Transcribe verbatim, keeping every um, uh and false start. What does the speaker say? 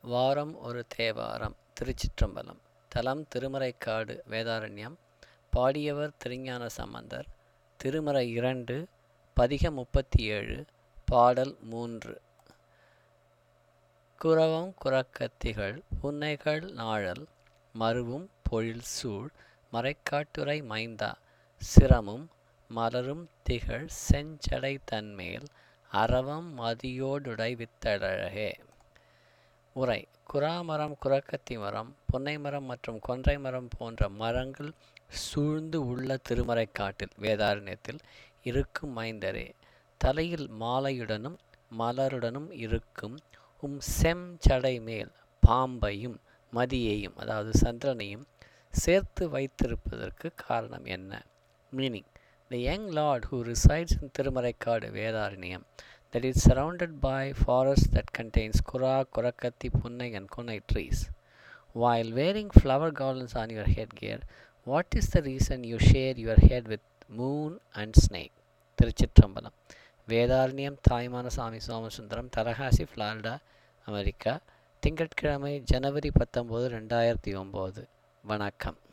வாரம் ஒரு தேவாரம். திருச்சிற்றம்பலம். தலம் திருமறைக்காடு வேதாரண்யம். பாடியவர் திருஞான சம்பந்தர். திருமறை இரண்டு, பதிகம் முப்பத்தி ஏழு, பாடல் மூன்று. குரவம் குரக்கத்திகள் புன்னைகள் நாழல் மருவும் பொழில் சூழ் மறைக்காட்டுரை மைந்தா சிரமும் மலரும் திகழ் செஞ்சடை தன்மேல் அரவம் மதியோடுடை வித்தழகே. உரை: குறாமரம், குரக்கத்தி மரம், புன்னை மரம் மற்றும் கொன்றை மரம் போன்ற மரங்கள் சூழ்ந்து உள்ள திருமறைக்காட்டில் வேதாரண்யத்தில் இருக்கும் மைந்தரே, தலையில் மாலையுடனும் மலருடனும் இருக்கும் உம் செஞ்சடை மேல் பாம்பையும் மதியையும் அதாவது சந்திரனையும் சேர்த்து வைத்திருப்பதற்கு காரணம் என்ன? Meaning: The young Lord who resides in Thirumaraikkadu Vedaranyam, that is surrounded by forest that contains kura, kurakatti, punnai and konai trees, while wearing flower garlands on your headgear, what is the reason you share your head with moon and snake? Thiruchitrambalam. Vedaranyam Thayumanaswamy Somasundaram, Thalakasi, Florida, America. திங்கட்கிழமை, ஜனவரி பத்தொன்பது, ரெண்டாயிரத்தி ஒம்பது. வணக்கம்.